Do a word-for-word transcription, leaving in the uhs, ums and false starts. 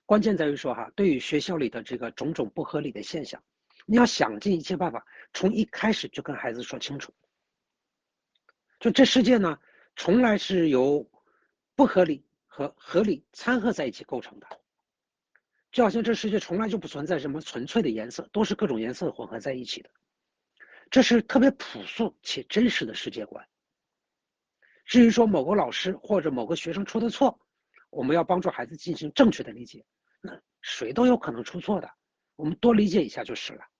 关键在于说哈，对于学校里的这个种种不合理的现象，你要想尽一切办法，从一开始就跟孩子说清楚。就这世界呢，从来是由不合理和合理掺和在一起构成的。就好像这世界从来就不存在什么纯粹的颜色，都是各种颜色混合在一起的。这是特别朴素且真实的世界观。至于说某个老师或者某个学生出的错，我们要帮助孩子进行正确的理解，那谁都有可能出错的，我们多理解一下就是了。